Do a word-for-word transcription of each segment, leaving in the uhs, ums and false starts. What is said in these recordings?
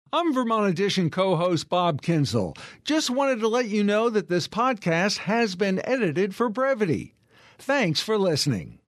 I'm Vermont Edition co-host Bob Kinsel. Just wanted to let you know that this podcast has been edited for brevity. Thanks for listening.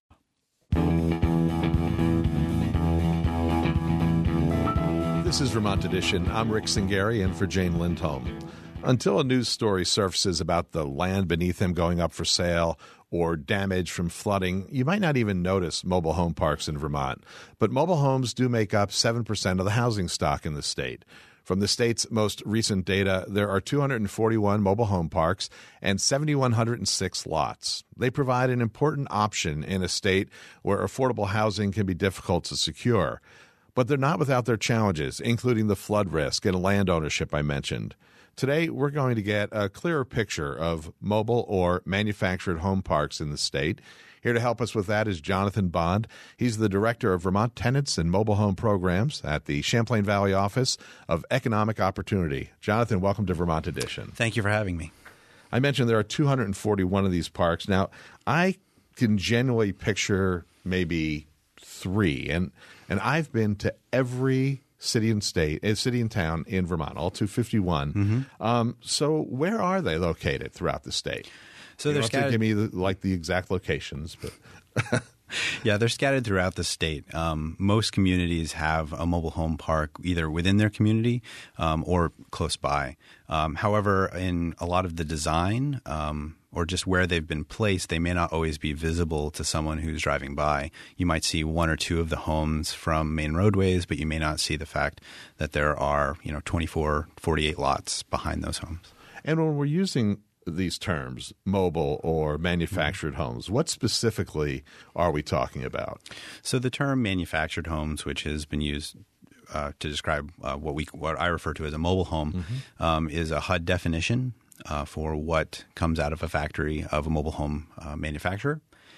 This is Vermont Edition. I'm Rick Singari in for Jane Lindholm. Until a news story surfaces about the land beneath them going up for sale or damage from flooding, you might not even notice mobile home parks in Vermont. But mobile homes do make up seven percent of the housing stock in the state. From the state's most recent data, there are two hundred forty-one mobile home parks and seven thousand one hundred six lots. They provide an important option in a state where affordable housing can be difficult to secure. But they're not without their challenges, including the flood risk and land ownership I mentioned. Today, we're going to get a clearer picture of mobile or manufactured home parks in the state. Here to help us with that is Jonathan Bond. He's the Director of Vermont Tenants and Mobile Home Programs at the Champlain Valley Office of Economic Opportunity. Jonathan, welcome to Vermont Edition. Thank you for having me. I mentioned there are two hundred forty-one of these parks. Now, I can genuinely picture maybe three, and and I've been to every city and state, uh, city and town in Vermont, all two hundred fifty-one. Mm-hmm. Um, so where are they located throughout the state? So you they're don't scattered. have to give me the, like the exact locations, but yeah, they're scattered throughout the state. Um, most communities have a mobile home park either within their community um, or close by. Um, however, in a lot of the design um, or just where they've been placed, they may not always be visible to someone who's driving by. You might see one or two of the homes from main roadways, but you may not see the fact that there are, you know, twenty-four, forty-eight lots behind those homes. And when we're using these terms, mobile or manufactured mm-hmm. homes, what specifically are we talking about? So the term manufactured homes, which has been used uh, to describe uh, what we what I refer to as a mobile home, mm-hmm. um, is a H U D definition uh, for what comes out of a factory of a mobile home uh, manufacturer.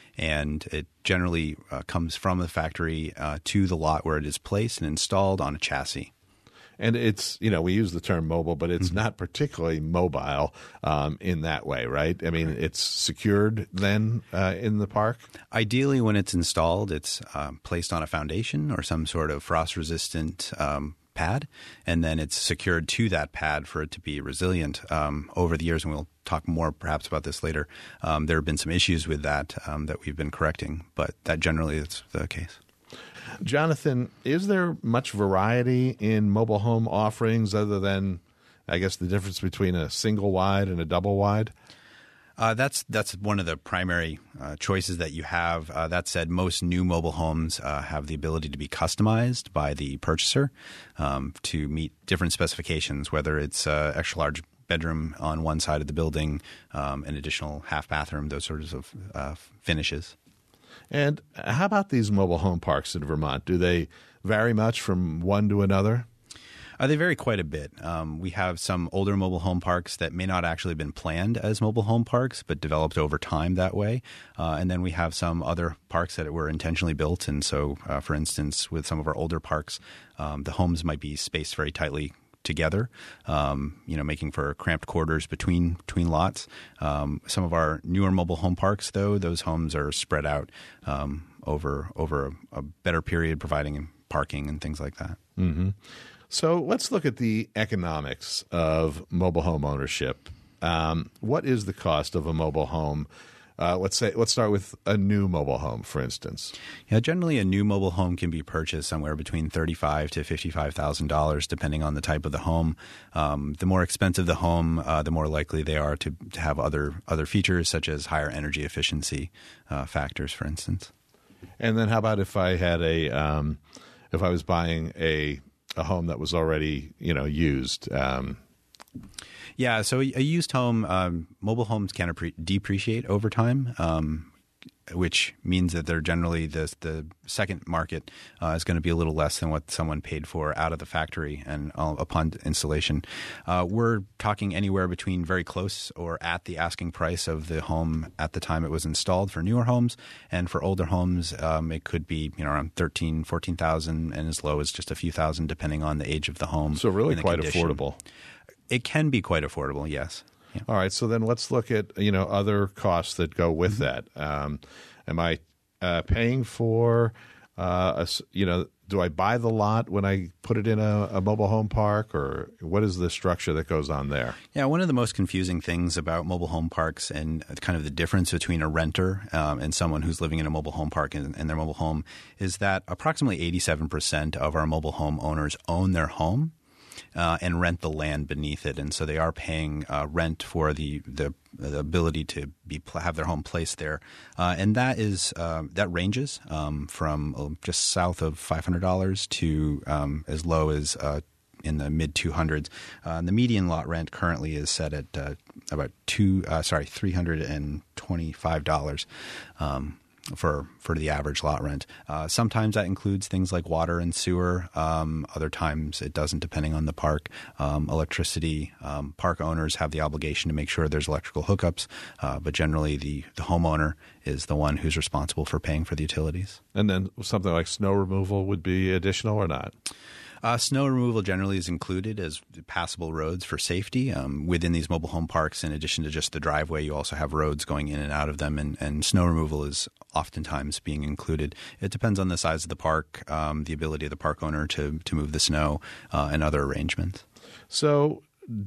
And it generally uh, comes from the factory uh, to the lot where it is placed and installed on a chassis. And it's, you know, we use the term mobile, but it's mm-hmm. not particularly mobile um, in that way, right? I mean, it's secured then uh, in the park? Ideally, when it's installed, it's um, placed on a foundation or some sort of frost-resistant um, pad, and then it's secured to that pad for it to be resilient. Um, over the years, and we'll talk more perhaps about this later, um, there have been some issues with that um, that we've been correcting, but that generally is the case. Jonathan, is there much variety in mobile home offerings other than, I guess, the difference between a single wide and a double wide? Uh, that's that's one of the primary uh, choices that you have. Uh, that said, most new mobile homes uh, have the ability to be customized by the purchaser um, to meet different specifications, whether it's uh, extra large bedroom on one side of the building, um, an additional half bathroom, those sorts of uh, finishes. And how about these mobile home parks in Vermont? Do they vary much from one to another? Uh, they vary quite a bit. Um, we have some older mobile home parks that may not actually have been planned as mobile home parks, but developed over time that way. Uh, and then we have some other parks that were intentionally built. And so, uh, for instance, with some of our older parks, um, the homes might be spaced very tightly together, um, you know, making for cramped quarters between between lots. Um, some of our newer mobile home parks, though, those homes are spread out um, over over a, a better period, providing parking and things like that. Mm-hmm. So let's look at the economics of mobile home ownership. Um, what is the cost of a mobile home? Uh, let's say let's start with a new mobile home, for instance. Yeah, generally a new mobile home can be purchased somewhere between thirty-five to fifty-five thousand dollars, depending on the type of the home. Um, the more expensive the home, uh, the more likely they are to, to have other other features, such as higher energy efficiency uh, factors, for instance. And then, how about if I had a um, if I was buying a a home that was already you know used? Um, Yeah, so a used home, um, mobile homes can appre- depreciate over time, um, which means that they're generally the the second market uh, is going to be a little less than what someone paid for out of the factory and uh, upon installation. Uh, we're talking anywhere between very close or at the asking price of the home at the time it was installed for newer homes, and for older homes, um, it could be you know around thirteen, fourteen thousand, and as low as just a few thousand, depending on the age of the home. So really, quite condition. affordable. It can be quite affordable, yes. Yeah. All right. So then let's look at, you know, other costs that go with mm-hmm. that. Um, am I uh, paying for, uh, a, you know, do I buy the lot when I put it in a, a mobile home park, or what is the structure that goes on there? Yeah, one of the most confusing things about mobile home parks and kind of the difference between a renter um, and someone who's living in a mobile home park in, in their mobile home is that approximately eighty-seven percent of our mobile home owners own their home uh, and rent the land beneath it. And so they are paying uh, rent for the, the the ability to be have their home placed there, uh, and that is uh, that ranges um, from just south of five hundred dollars to um, as low as uh, in the mid two hundreds. Uh, the median lot rent currently is set at uh, about two uh, sorry three hundred and twenty five dollars. Um, for for the average lot rent. Uh, sometimes that includes things like water and sewer. Um, other times it doesn't, depending on the park. Um, electricity, um, park owners have the obligation to make sure there's electrical hookups, uh, but generally the, the homeowner is the one who's responsible for paying for the utilities. And then something like snow removal would be additional or not? Uh, snow removal generally is included as passable roads for safety. Um, within these mobile home parks, in addition to just the driveway, you also have roads going in and out of them, and, and snow removal is oftentimes being included. It depends on the size of the park, um, the ability of the park owner to, to move the snow, uh, and other arrangements. So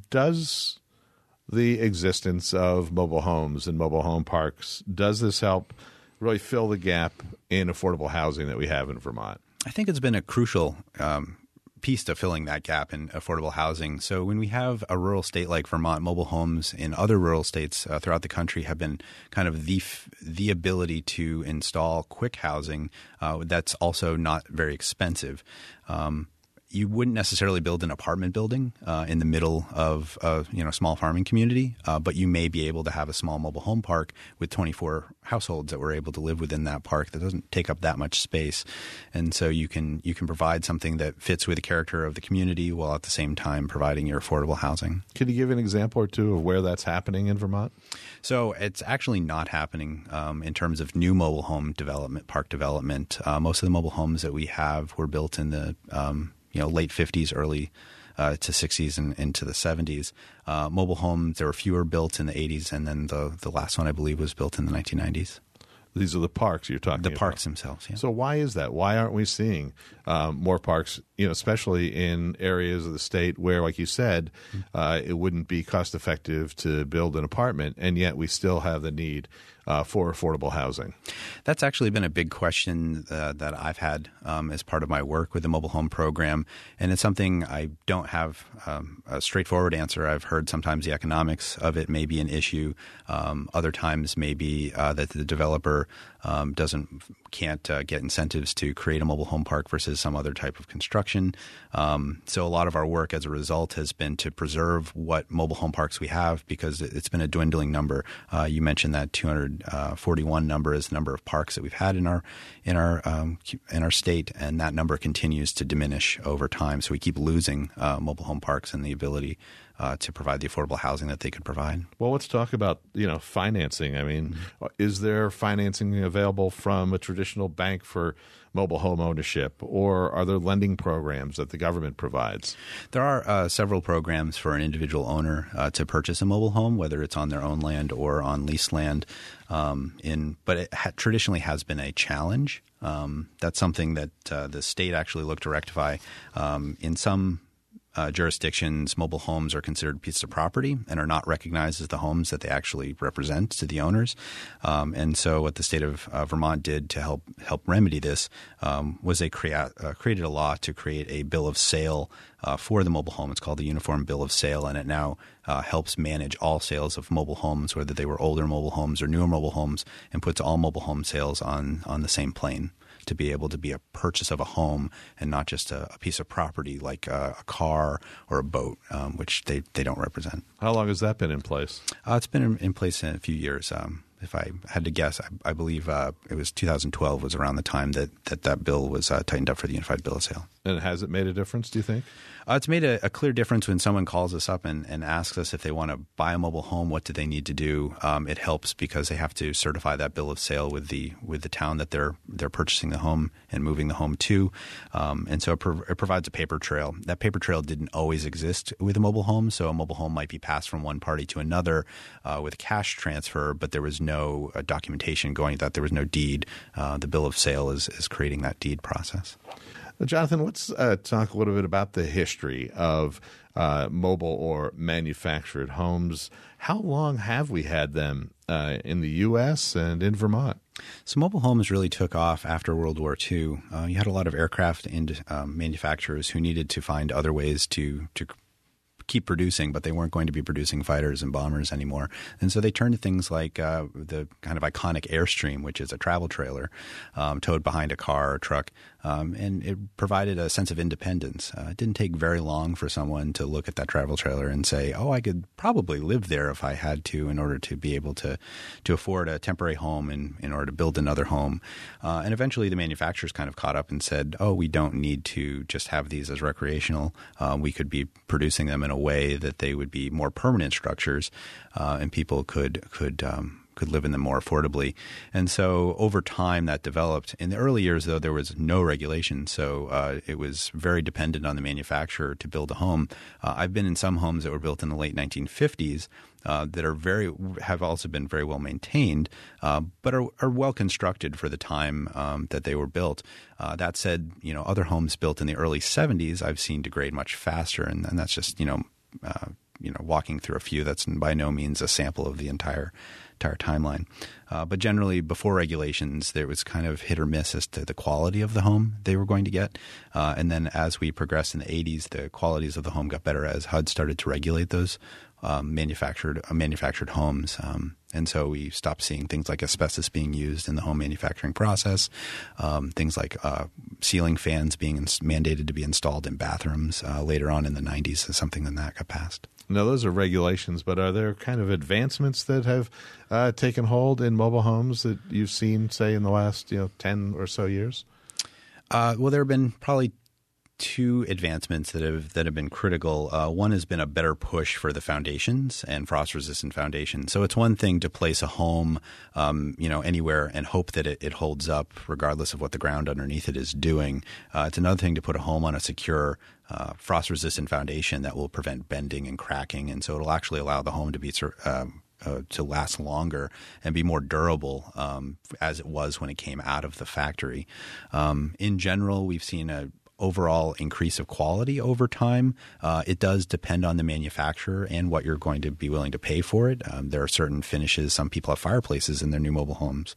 does the existence of mobile homes and mobile home parks, does this help really fill the gap in affordable housing that we have in Vermont? I think it's been a crucial um piece to filling that gap in affordable housing. So when we have a rural state like Vermont, mobile homes in other rural states uh, throughout the country have been kind of the f- the ability to install quick housing uh, that's also not very expensive. Um, you wouldn't necessarily build an apartment building uh, in the middle of a you know small farming community, uh, but you may be able to have a small mobile home park with twenty-four households that were able to live within that park that doesn't take up that much space, and so you can you can provide something that fits with the character of the community while at the same time providing your affordable housing. Can you give an example or two of where that's happening in Vermont? So it's actually not happening um, in terms of new mobile home development, park development. Uh, most of the mobile homes that we have were built in the um, you know, late fifties, early uh, to sixties, and into the seventies. Uh, mobile homes, there were fewer built in the eighties, and then the the last one, I believe, was built in the nineteen nineties. These are the parks you're talking the about. The parks themselves, yeah. So why is that? Why aren't we seeing um, more parks, you know, especially in areas of the state where, like you said, uh, it wouldn't be cost effective to build an apartment, and yet we still have the need uh, for affordable housing? That's actually been a big question uh, that I've had um, as part of my work with the mobile home program, and it's something I don't have um, a straightforward answer. I've heard sometimes the economics of it may be an issue. Um, other times maybe uh, that the developer um, doesn't can't uh, get incentives to create a mobile home park versus some other type of construction. Um, so a lot of our work as a result has been to preserve what mobile home parks we have, because it's been a dwindling number. Uh, you mentioned that two hundred forty-one number is the number of parks that we've had in our in our um, in our state, and that number continues to diminish over time. So we keep losing uh, mobile home parks and the ability Uh, to provide the affordable housing that they could provide. Well, let's talk about, you know, financing. I mean, mm-hmm. is there financing available from a traditional bank for mobile home ownership, or are there lending programs that the government provides? There are uh, several programs for an individual owner uh, to purchase a mobile home, whether it's on their own land or on leased land. Um, in, but it ha- traditionally has been a challenge. Um, that's something that uh, the state actually looked to rectify. Um, in some Uh, jurisdictions, mobile homes are considered pieces of property and are not recognized as the homes that they actually represent to the owners. Um, and so what the state of uh, Vermont did to help help remedy this um, was they crea- uh, created a law to create a bill of sale uh, for the mobile home. It's called the Uniform Bill of Sale, and it now uh, helps manage all sales of mobile homes, whether they were older mobile homes or newer mobile homes, and puts all mobile home sales on, on the same plane, to be able to be a purchase of a home and not just a, a piece of property like a, a car or a boat, um, which they, they don't represent. How long has that been in place? Uh, it's been in, in place in a few years. Um, if I had to guess, I, I believe uh, it was two thousand twelve was around the time that that, that bill was uh, tightened up for the Unified Bill of Sale. And has it made a difference, do you think? Uh, it's made a, a clear difference when someone calls us up and, and asks us if they want to buy a mobile home, what do they need to do? Um, it helps because they have to certify that bill of sale with the with the town that they're they're purchasing the home and moving the home to. Um, and so it, pro- it provides a paper trail. That paper trail didn't always exist with a mobile home. So a mobile home might be passed from one party to another uh, with a cash transfer, but there was no uh, documentation going that there was no deed. Uh, the bill of sale is, is creating that deed process. Jonathan, let's uh, talk a little bit about the history of uh, mobile or manufactured homes. How long have we had them uh, in the U S and in Vermont? So mobile homes really took off after World War Two. Uh, you had a lot of aircraft and um, manufacturers who needed to find other ways to to keep producing, but they weren't going to be producing fighters and bombers anymore. And so they turned to things like uh, the kind of iconic Airstream, which is a travel trailer um, towed behind a car or truck. Um, and it provided a sense of independence. Uh, it didn't take very long for someone to look at that travel trailer and say, oh, I could probably live there if I had to in order to be able to to afford a temporary home and in order to build another home. Uh, and eventually the manufacturers kind of caught up and said, oh, we don't need to just have these as recreational. Uh, we could be producing them in a way that they would be more permanent structures uh, and people could could um, could live in them more affordably. And so over time that developed. In the early years, though, there was no regulation. So uh, it was very dependent on the manufacturer to build a home. Uh, I've been in some homes that were built in the late nineteen fifties uh, that are very have also been very well maintained, uh, but are, are well constructed for the time um, that they were built. Uh, that said, you know, other homes built in the early seventies I've seen degrade much faster. And, and that's just, you know, uh, you know, walking through a few. That's by no means a sample of the entire entire timeline. Uh, but generally, before regulations, there was kind of hit or miss as to the quality of the home they were going to get. Uh, and then as we progressed in the eighties, the qualities of the home got better as H U D started to regulate those um, manufactured uh, manufactured homes. Um, and so we stopped seeing things like asbestos being used in the home manufacturing process, um, things like uh, ceiling fans being ins- mandated to be installed in bathrooms uh, later on in the nineties, as something that that got passed. Now, those are regulations, but are there kind of advancements that have uh, taken hold in mobile homes that you've seen, say, in the last you know ten or so years? Uh, well, there have been probably two advancements that have that have been critical. Uh, one has been a better push for the foundations and frost-resistant foundations. So it's one thing to place a home, um, you know, anywhere and hope that it, it holds up regardless of what the ground underneath it is doing. Uh, it's another thing to put a home on a secure uh, frost-resistant foundation that will prevent bending and cracking, and so it'll actually allow the home to be um, uh, to last longer and be more durable um, as it was when it came out of the factory. Um, in general, we've seen a overall increase of quality over time. Uh, it does depend on the manufacturer and what you're going to be willing to pay for it. Um, there are certain finishes. Some people have fireplaces in their new mobile homes,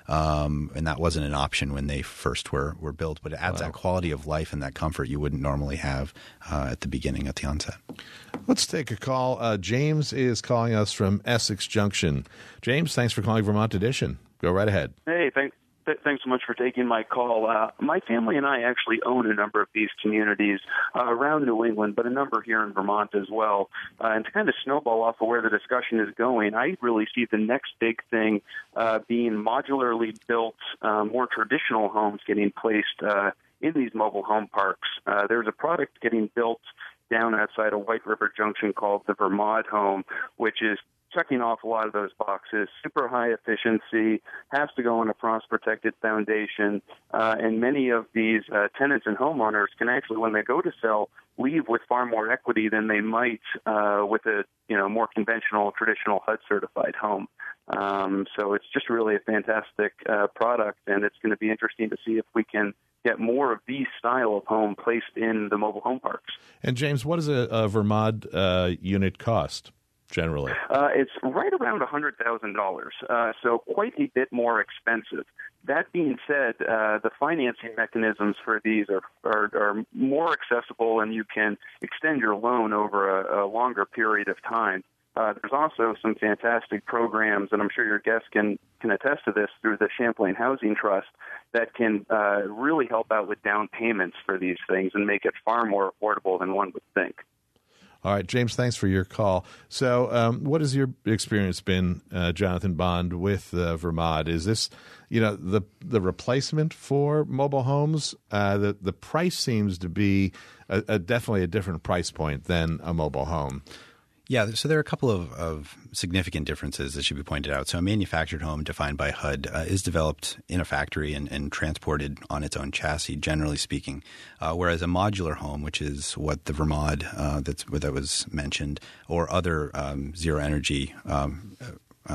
um, and that wasn't an option when they first were, were built. But it adds wow. that quality of life and that comfort you wouldn't normally have uh, at the beginning, at the onset. Let's take a call. Uh, James is calling us from Essex Junction. James, thanks for calling Vermont Edition. Go right ahead. Hey, thanks. Thanks so much for taking my call. Uh, my family and I actually own a number of these communities uh, around New England, but a number here in Vermont as well. Uh, and to kind of snowball off of where the discussion is going, I really see the next big thing uh, being modularly built, uh, more traditional homes getting placed uh, in these mobile home parks. Uh, there's a product getting built down outside of White River Junction called the Vermont Home, which is checking off a lot of those boxes. Super high efficiency, has to go on a frost-protected foundation, uh, and many of these uh, tenants and homeowners can actually, when they go to sell, leave with far more equity than they might uh, with a you know more conventional, traditional H U D-certified home. Um, so it's just really a fantastic uh, product, and it's going to be interesting to see if we can get more of these style of home placed in the mobile home parks. And James, what does a, a Vermont uh, unit cost? Generally, uh, it's right around one hundred thousand dollars, uh, so quite a bit more expensive. That being said, uh, the financing mechanisms for these are, are, are more accessible, and you can extend your loan over a, a longer period of time. Uh, there's also some fantastic programs, and I'm sure your guests can, can attest to this, through the Champlain Housing Trust that can uh, really help out with down payments for these things and make it far more affordable than one would think. All right, James, thanks for your call. So um, what has your experience been, uh, Jonathan Bond, with uh, Vermont? Is this, you know, the the replacement for mobile homes? Uh, the, the price seems to be a, a definitely a different price point than a mobile home. Yeah, so there are a couple of, of significant differences that should be pointed out. So a manufactured home defined by H U D uh, is developed in a factory and, and transported on its own chassis, generally speaking, uh, whereas a modular home, which is what the Vermont uh, that's, that was mentioned, or other um, zero-energy um, um,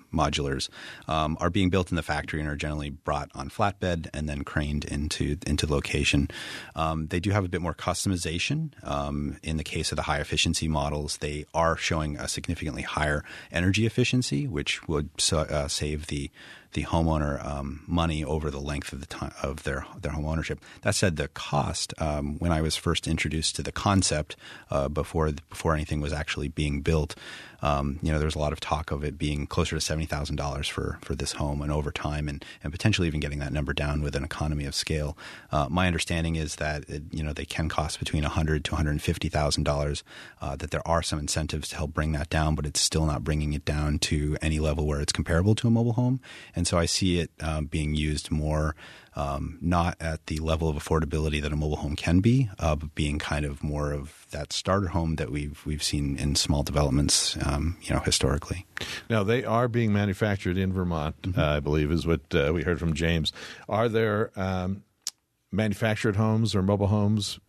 modulars, um, are being built in the factory and are generally brought on flatbed and then craned into into location. Um, they do have a bit more customization. Um, in the case of the high efficiency models, they are showing a significantly higher energy efficiency, which would uh, save the the homeowner um, money over the length of the time of their their home ownership. That said, the cost, um, when I was first introduced to the concept uh, before before anything was actually being built, um, you know, there was a lot of talk of it being closer to seventy thousand dollars for for this home, and over time, and, and potentially even getting that number down with an economy of scale. Uh, my understanding is that it, you know they can cost between one hundred to one hundred fifty thousand dollars. Uh, that there are some incentives to help bring that down, but it's still not bringing it down to any level where it's comparable to a mobile home. And so I see it um, being used more um, not at the level of affordability that a mobile home can be, uh, but being kind of more of that starter home that we've we've seen in small developments, um, you know, historically. Now, they are being manufactured in Vermont, mm-hmm. uh, I believe, is what uh, we heard from James. Are there um, manufactured homes or mobile homes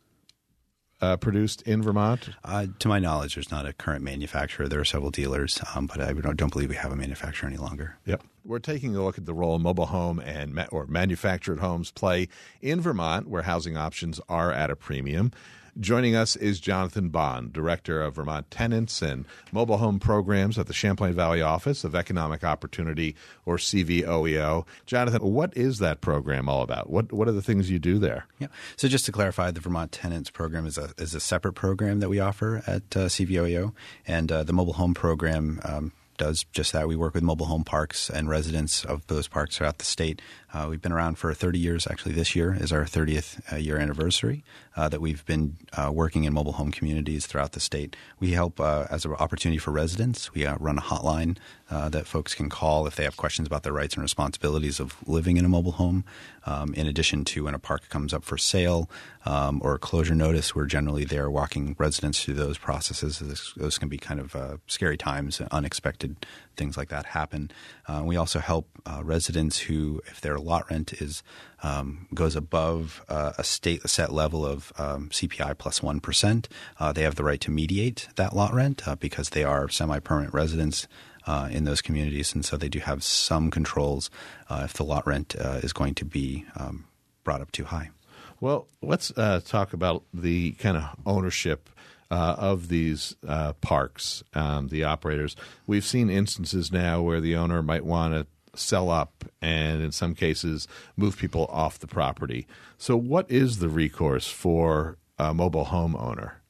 Uh, produced in Vermont? Uh, to my knowledge, there's not a current manufacturer. There are several dealers, um, but I don't, don't believe we have a manufacturer any longer. Yep. We're taking a look at the role mobile home and ma- or manufactured homes play in Vermont, where housing options are at a premium. Joining us is Jonathan Bond, Director of Vermont Tenants and Mobile Home Programs at the Champlain Valley Office of Economic Opportunity, or C V O E O. Jonathan, what is that program all about? What what are the things you do there? Yeah. So just to clarify, the Vermont Tenants Program is a is a separate program that we offer at uh, C V O E O, and uh, the Mobile Home Program um, does just that. We work with mobile home parks and residents of those parks throughout the state. Uh, we've been around for thirty years. Actually, this year is our thirtieth uh, year anniversary uh, that we've been uh, working in mobile home communities throughout the state. We help uh, as an opportunity for residents. We uh, run a hotline uh, that folks can call if they have questions about their rights and responsibilities of living in a mobile home. Um, in addition to when a park comes up for sale um, or a closure notice, we're generally there walking residents through those processes. Those, those can be kind of uh, scary times, unexpected things like that happen. Uh, we also help uh, residents who, if their lot rent is um, goes above uh, a state set level of um, C P I plus one percent, uh, they have the right to mediate that lot rent uh, because they are semi-permanent residents Uh, in those communities, and so they do have some controls uh, if the lot rent uh, is going to be um, brought up too high. Well, let's uh, talk about the kind of ownership uh, of these uh, parks, um, the operators. We've seen instances now where the owner might want to sell up and in some cases move people off the property. So what is the recourse for a mobile home owner?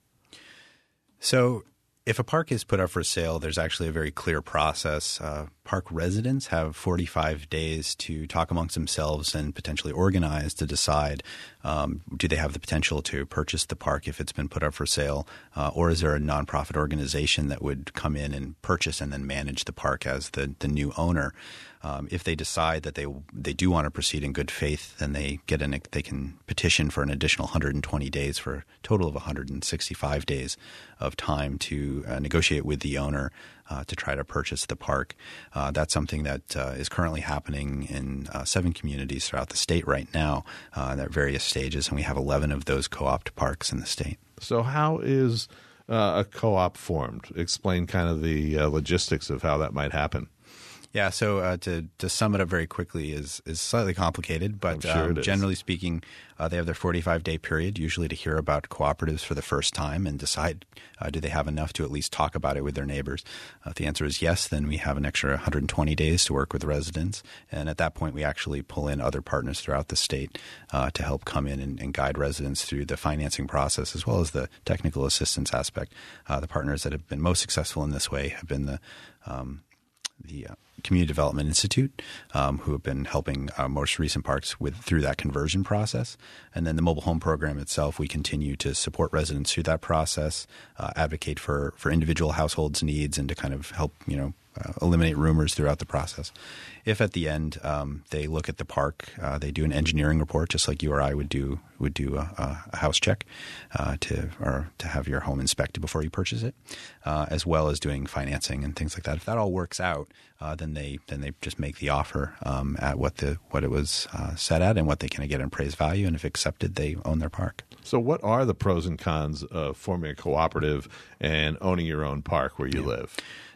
So if a park is put up for sale, there's actually a very clear process. Uh, park residents have forty-five days to talk amongst themselves and potentially organize to decide um, do they have the potential to purchase the park if it's been put up for sale, uh, or is there a nonprofit organization that would come in and purchase and then manage the park as the, the new owner. Um, if they decide that they they do want to proceed in good faith, then they get an they can petition for an additional one hundred twenty days for a total of one hundred sixty-five days of time to uh, negotiate with the owner uh, to try to purchase the park. Uh, that's something that uh, is currently happening in uh, seven communities throughout the state right now uh, at various stages, and we have eleven of those co-op parks in the state. So how is uh, a co-op formed? Explain kind of the uh, logistics of how that might happen. Yeah, so uh, to to sum it up very quickly is is slightly complicated, but sure um, generally speaking, uh, they have their forty-five day period usually to hear about cooperatives for the first time and decide uh, do they have enough to at least talk about it with their neighbors. Uh, if the answer is yes, then we have an extra one hundred twenty days to work with residents, and at that point we actually pull in other partners throughout the state uh, to help come in and, and guide residents through the financing process as well as the technical assistance aspect. Uh, the partners that have been most successful in this way have been the um, the uh, Community Development Institute, um, who have been helping our most recent parks with through that conversion process. And then the mobile home program itself, we continue to support residents through that process, uh, advocate for, for individual households' needs, and to kind of help, you know, uh, eliminate rumors throughout the process. If at the end um, they look at the park, uh, they do an engineering report, just like you or I would do would do a, a house check uh, to or to have your home inspected before you purchase it, uh, as well as doing financing and things like that. If that all works out, uh, then they then they just make the offer um, at what the what it was uh, set at and what they can get in appraised value, and if accepted, they own their park. So, what are the pros and cons of forming a cooperative and owning your own park where you yeah. live?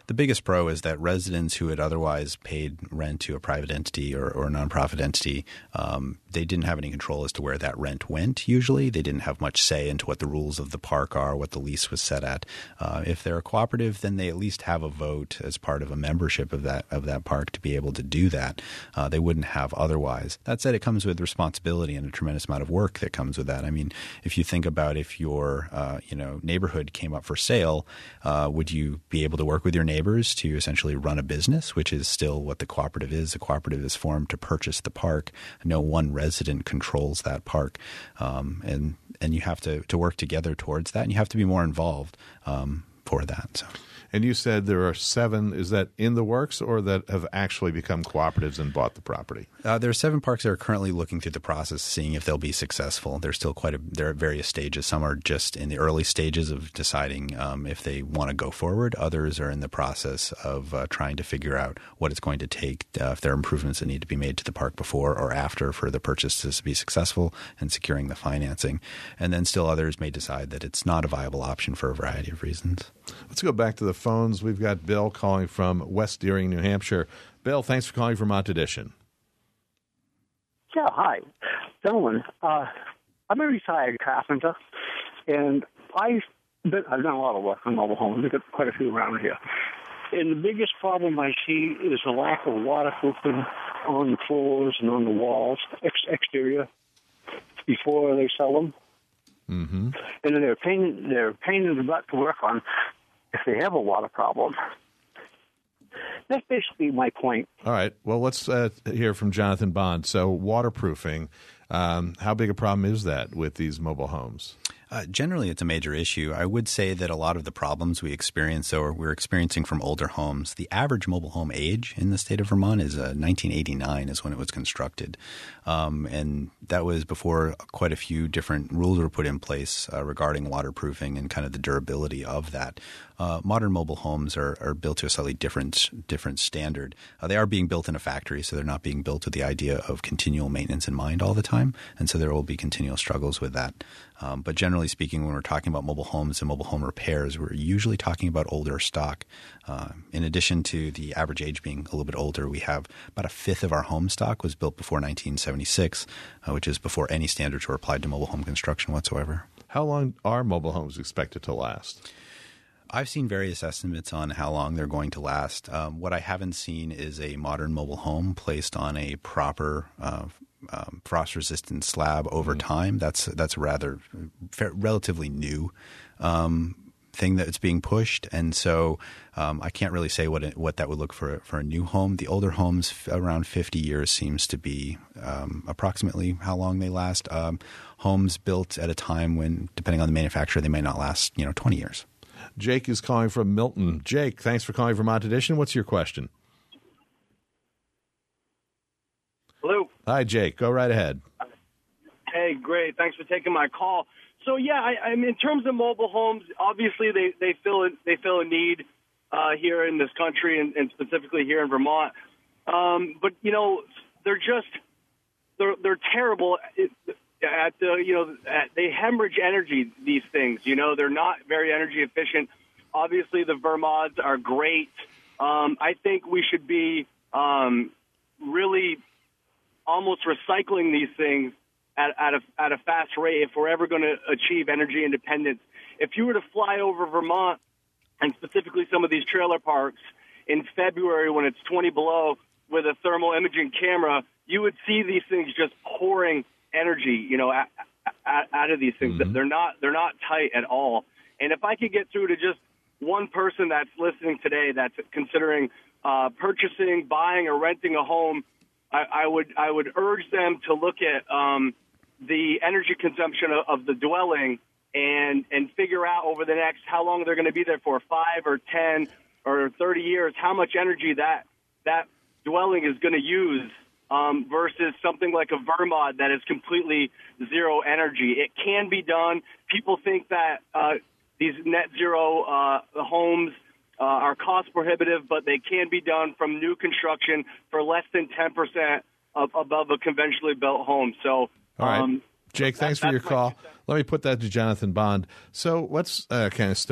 The biggest pro is that residents who had otherwise paid rent to a private entity or, or a nonprofit entity, um, they didn't have any control as to where that rent went usually. They didn't have much say into what the rules of the park are, what the lease was set at. Uh, if they're a cooperative, then they at least have a vote as part of a membership of that of that park to be able to do that. Uh, they wouldn't have otherwise. That said, it comes with responsibility and a tremendous amount of work that comes with that. I mean, if you think about if your uh, you know neighborhood came up for sale, uh, would you be able to work with your neighbors to essentially run a business, which is still what the cooperative is? A cooperative is formed to purchase the park. No one resident controls that park, um, and and you have to, to work together towards that, and you have to be more involved um, for that. So. And you said there are seven. Is that in the works or that have actually become cooperatives and bought the property? Uh, there are seven parks that are currently looking through the process, seeing if they'll be successful. They're still quite a, they're at various stages. Some are just in the early stages of deciding um, if they want to go forward. Others are in the process of uh, trying to figure out what it's going to take, uh, if there are improvements that need to be made to the park before or after for the purchases to be successful and securing the financing. And then still others may decide that it's not a viable option for a variety of reasons. Let's go back to the phones. We've got Bill calling from West Deering, New Hampshire. Bill, thanks for calling Vermont Edition. Yeah, hi. Gentlemen, uh, I'm a retired carpenter, and I've, been, I've done a lot of work on mobile homes. We've got quite a few around here. And the biggest problem I see is the lack of waterproofing on the floors and on the walls, ex- exterior, before they sell them. Mm-hmm. And then they're pain, they're a pain in the butt to work on if they have a water problem. That's basically my point. All right. Well, let's uh, hear from Jonathan Bond. So waterproofing, um, how big a problem is that with these mobile homes? Uh, generally, it's a major issue. I would say that a lot of the problems we experience or we're experiencing from older homes, the average mobile home age in the state of Vermont is uh, nineteen eighty-nine is when it was constructed. Um, and that was before quite a few different rules were put in place uh, regarding waterproofing and kind of the durability of that. Uh, modern mobile homes are, are built to a slightly different different standard. Uh, they are being built in a factory, so they're not being built with the idea of continual maintenance in mind all the time. And so there will be continual struggles with that. Um, but generally speaking, when we're talking about mobile homes and mobile home repairs, we're usually talking about older stock. Uh, in addition to the average age being a little bit older, we have about a fifth of our home stock was built before nineteen seventy-six, uh, which is before any standards were applied to mobile home construction whatsoever. How long are mobile homes expected to last? I've seen various estimates on how long they're going to last. Um, what I haven't seen is a modern mobile home placed on a proper uh, um, frost-resistant slab over mm-hmm. time. That's that's a rather fair, relatively new um, thing that's being pushed, and so um, I can't really say what it, what that would look for for a new home. The older homes, around fifty years, seems to be um, approximately how long they last. Um, homes built at a time when, depending on the manufacturer, they may not last, you know, twenty years. Jake is calling from Milton. Jake, thanks for calling Vermont Edition. What's your question? Hello. Hi, Jake. Go right ahead. Hey, great. Thanks for taking my call. So, yeah, I, I mean, in terms of mobile homes, obviously they, they fill a, they fill a need uh, here in this country and, and specifically here in Vermont. Um, but, you know, they're just they're they're terrible. It, At the, you know, at, they hemorrhage energy, these things. You know, they're not very energy efficient. Obviously, the Vermods are great. Um, I think we should be um, really almost recycling these things at, at, a, at a fast rate if we're ever going to achieve energy independence. If you were to fly over Vermont, and specifically some of these trailer parks, in February when it's twenty below with a thermal imaging camera, you would see these things just pouring energy, you know, out, out of these things. Mm-hmm. They're not they're not tight at all. And if I could get through to just one person that's listening today that's considering uh, purchasing, buying, or renting a home, I, I would I would urge them to look at um, the energy consumption of, of the dwelling and and figure out over the next how long they're going to be there for, five or ten or thirty years, how much energy that that dwelling is going to use. Um, versus something like a Vermod that is completely zero energy. It can be done. People think that uh, these net zero uh, homes uh, are cost prohibitive, but they can be done from new construction for less than ten percent of, above a conventionally built home. So, all right. Um, Jake, thanks that, for your call. Let me put that to Jonathan Bond. So let's uh, kind of start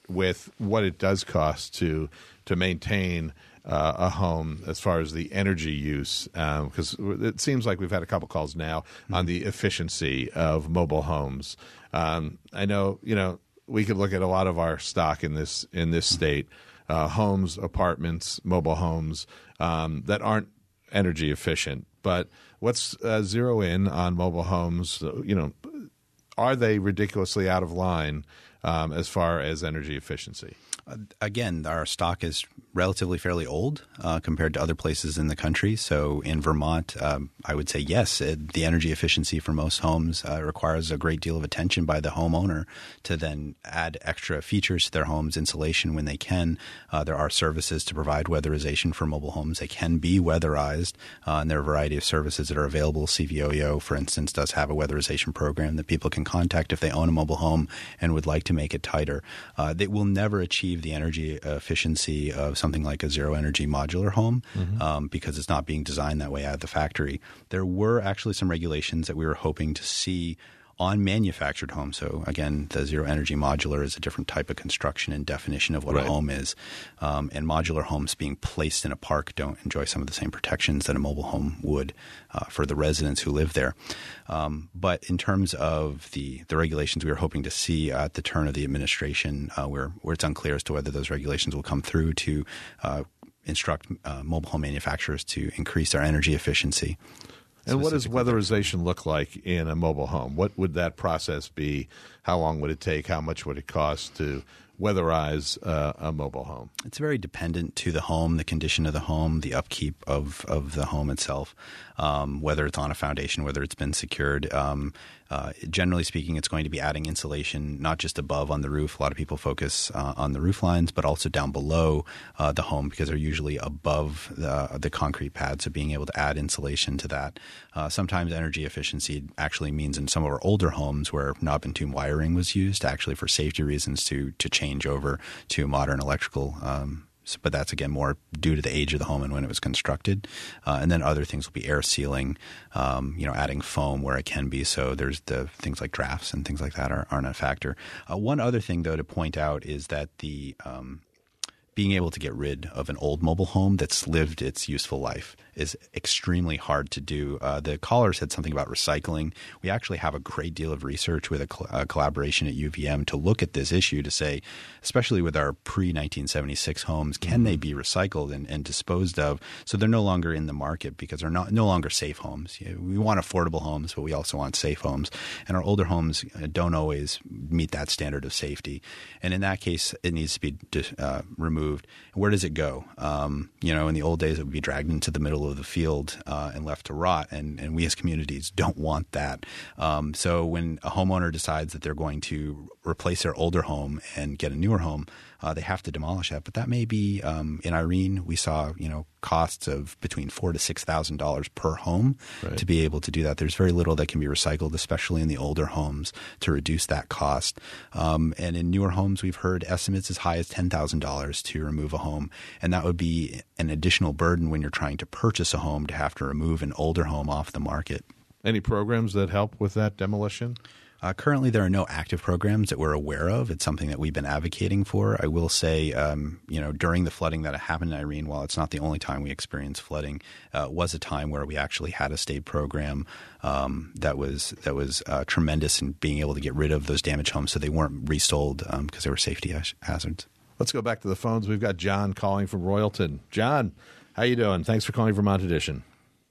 with what it does cost to to maintain uh, a home as far as the energy use, because um, it seems like we've had a couple calls now mm-hmm. on the efficiency of mobile homes. Um, I know, you know, we could look at a lot of our stock in this in this state, uh, homes, apartments, mobile homes um, that aren't energy efficient. But let's uh, zero in on mobile homes. You know, are they ridiculously out of line um, as far as energy efficiency? Uh, again, our stock is relatively fairly old uh, compared to other places in the country. So in Vermont, um, I would say yes, it, the energy efficiency for most homes uh, requires a great deal of attention by the homeowner to then add extra features to their homes, insulation when they can. Uh, there are services to provide weatherization for mobile homes. They can be weatherized, uh, and there are a variety of services that are available. C V O E O, for instance, does have a weatherization program that people can contact if they own a mobile home and would like to make it tighter. Uh, they will never achieve the energy efficiency of something like a zero energy modular home mm-hmm. um, because it's not being designed that way out of the factory. There were actually some regulations that we were hoping to see on manufactured homes. So again, the zero energy modular is a different type of construction and definition of what right. a home is. Um, and modular homes being placed in a park don't enjoy some of the same protections that a mobile home would uh, for the residents who live there. Um, but in terms of the, the regulations we were hoping to see at the turn of the administration, uh, where, where it's unclear as to whether those regulations will come through to uh, instruct uh, mobile home manufacturers to increase their energy efficiency. And what does weatherization look like in a mobile home? What would that process be? How long would it take? How much would it cost to weatherize uh, a mobile home? It's very dependent to the home, the condition of the home, the upkeep of, of the home itself, um, whether it's on a foundation, whether it's been secured. Um, uh, generally speaking, it's going to be adding insulation, not just above on the roof. A lot of people focus uh, on the roof lines, but also down below uh, the home because they're usually above the, the concrete pad. So being able to add insulation to that. Uh, sometimes energy efficiency actually means in some of our older homes where knob and tube wiring was used actually for safety reasons to to change over to modern electrical. Um, so, but that's, again, more due to the age of the home and when it was constructed. Uh, and then other things will be air sealing, um, you know, adding foam where it can be. So there's the things like drafts and things like that are, aren't a factor. Uh, one other thing, though, to point out is that the um, being able to get rid of an old mobile home that's lived its useful life is extremely hard to do. Uh, the caller said something about recycling. We actually have a great deal of research with a, cl- a collaboration at U V M to look at this issue to say, especially with our pre nineteen seventy-six homes, can mm-hmm. they be recycled and, and disposed of so they're no longer in the market because they're not no longer safe homes. You know, we want affordable homes, but we also want safe homes. And our older homes don't always meet that standard of safety. And in that case, it needs to be uh, removed. Where does it go? Um, you know, in the old days, it would be dragged into the middle of the field uh, and left to rot. And, and we as communities don't want that. Um, so when a homeowner decides that they're going to replace their older home and get a newer home, uh, they have to demolish that. But that may be um, in Irene, we saw, you know, costs of between four to six thousand dollars per home right. to be able to do that. There's very little that can be recycled, especially in the older homes, to reduce that cost. Um, and in newer homes, we've heard estimates as high as ten thousand dollars to remove a home, and that would be an additional burden when you're trying to purchase a home to have to remove an older home off the market. Any programs that help with that demolition? Uh, currently, there are no active programs that we're aware of. It's something that we've been advocating for. I will say, um, you know, during the flooding that happened in Irene, while it's not the only time we experienced flooding, uh, was a time where we actually had a state program um, that was that was uh, tremendous in being able to get rid of those damaged homes so they weren't resold um, because they were safety hazards. Let's go back to the phones. We've got John calling from Royalton. John, how you doing? Thanks for calling Vermont Edition.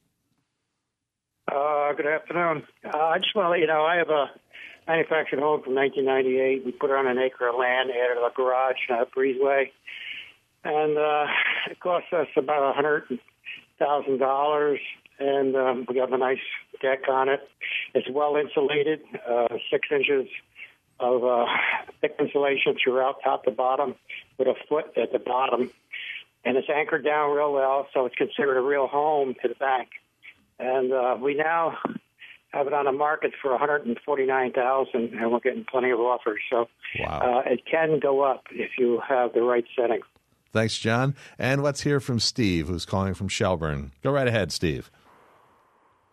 Uh, good afternoon. Uh, I just want to let you know I have a manufactured home from nineteen ninety-eight. We put it on an acre of land, added a garage and a breezeway, and uh, it cost us about one hundred thousand dollars, and um, we have a nice deck on it. It's well insulated, uh, six inches of uh, thick insulation throughout, top to bottom, with a foot at the bottom, and it's anchored down real well, so it's considered a real home to the bank. And uh, we now have it on the market for one hundred forty-nine thousand dollars, and we're getting plenty of offers. So wow. uh, it can go up if you have the right setting. Thanks, John. And let's hear from Steve, who's calling from Shelburne. Go right ahead, Steve.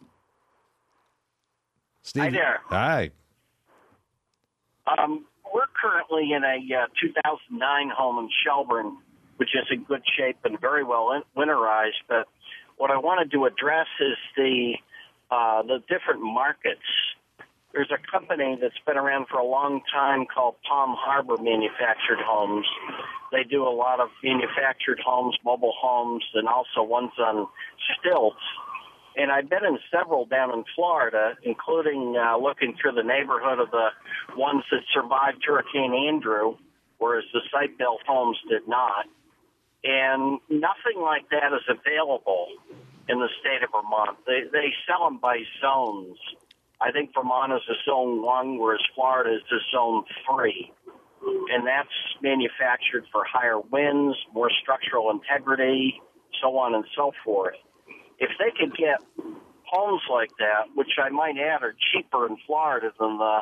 Steve. Hi there. Hi. Um, we're currently in a uh, two thousand nine home in Shelburne, which is in good shape and very well in- winterized. But what I wanted to address is the uh, the different markets. There's a company that's been around for a long time called Palm Harbor Manufactured Homes. They do a lot of manufactured homes, mobile homes, and also ones on stilts. And I've been in several down in Florida, including uh, looking through the neighborhood of the ones that survived Hurricane Andrew, whereas the site-built homes did not. And nothing like that is available in the state of Vermont. They, they sell them by zones. I think Vermont is a zone one, whereas Florida is a zone three. And that's manufactured for higher winds, more structural integrity, so on and so forth. If they could get homes like that, which I might add are cheaper in Florida than the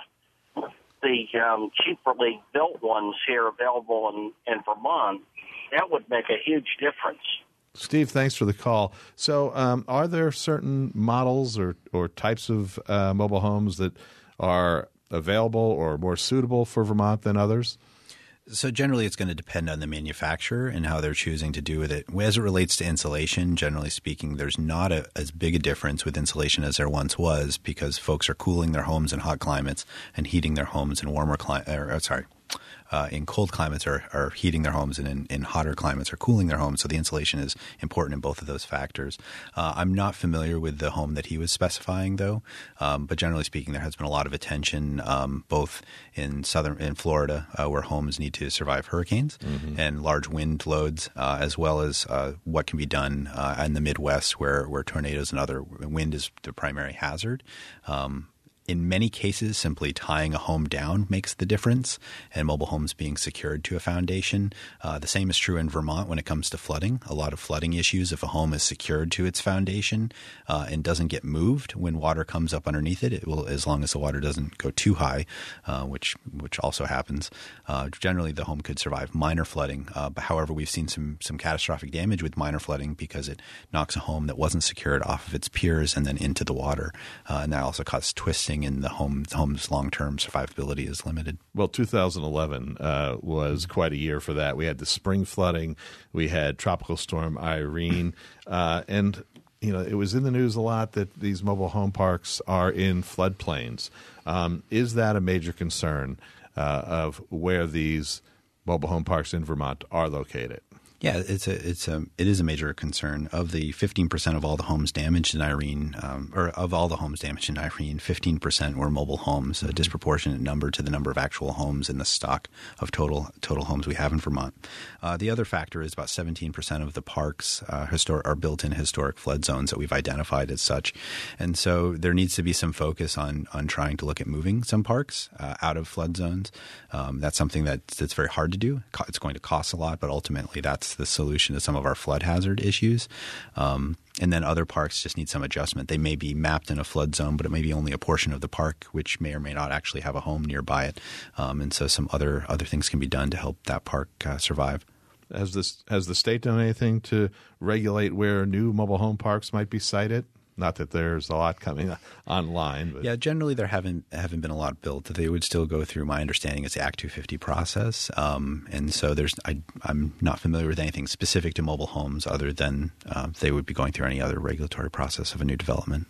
the um, cheaply built ones here available in, in Vermont, that would make a huge difference. Steve, thanks for the call. So um, are there certain models or, or types of uh, mobile homes that are available or more suitable for Vermont than others? So generally it's going to depend on the manufacturer and how they're choosing to do with it. As it relates to insulation, generally speaking, there's not a, as big a difference with insulation as there once was because folks are cooling their homes in hot climates and heating their homes in warmer climates. Or, sorry. Uh, in cold climates are, are heating their homes, and in, in hotter climates are cooling their homes. So the insulation is important in both of those factors. Uh, I'm not familiar with the home that he was specifying, though. Um, but generally speaking, there has been a lot of attention, um, both in southern in Florida, uh, where homes need to survive hurricanes mm-hmm. and large wind loads, uh, as well as uh, what can be done uh, in the Midwest, where where tornadoes and other wind is the primary hazard. Um, In many cases, simply tying a home down makes the difference, and mobile homes being secured to a foundation. Uh, the same is true in Vermont when it comes to flooding. A lot of flooding issues, if a home is secured to its foundation uh, and doesn't get moved when water comes up underneath it, it will, as long as the water doesn't go too high, uh, which which also happens. Uh, generally, the home could survive minor flooding. Uh, but however, we've seen some some catastrophic damage with minor flooding because it knocks a home that wasn't secured off of its piers and then into the water, uh, and that also causes twisting. In the home, home's long-term survivability is limited. Well, two thousand eleven uh, was quite a year for that. We had the spring flooding, we had Tropical Storm Irene, uh, and you know it was in the news a lot that these mobile home parks are in floodplains. Um, is that a major concern uh, of where these mobile home parks in Vermont are located? Yeah, it's a it's a it is a major concern. Of the fifteen percent of all the homes damaged in Irene, um, or of all the homes damaged in Irene, fifteen percent were mobile homes, a disproportionate number to the number of actual homes in the stock of total total homes we have in Vermont. Uh, the other factor is about seventeen percent of the parks uh, histor- are built in historic flood zones that we've identified as such, and so there needs to be some focus on on trying to look at moving some parks uh, out of flood zones. Um, that's something that that's very hard to do. It's going to cost a lot, but ultimately that's the solution to some of our flood hazard issues. Um, and then other parks just need some adjustment. They may be mapped in a flood zone, but it may be only a portion of the park, which may or may not actually have a home nearby it. Um, and so some other other things can be done to help that park uh, survive. Has this has the state done anything to regulate where new mobile home parks might be sited? Not that there's a lot coming online. But. Yeah, generally there haven't haven't been a lot built. They would still go through, my understanding, it's the Act two fifty process. Um, and so there's I, I'm not familiar with anything specific to mobile homes other than uh, they would be going through any other regulatory process of a new development.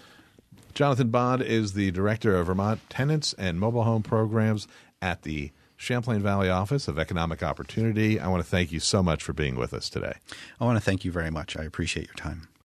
Jonathan Bond is the Director of Vermont Tenants and Mobile Home Programs at the Champlain Valley Office of Economic Opportunity. I want to thank you so much for being with us today. I want to thank you very much. I appreciate your time.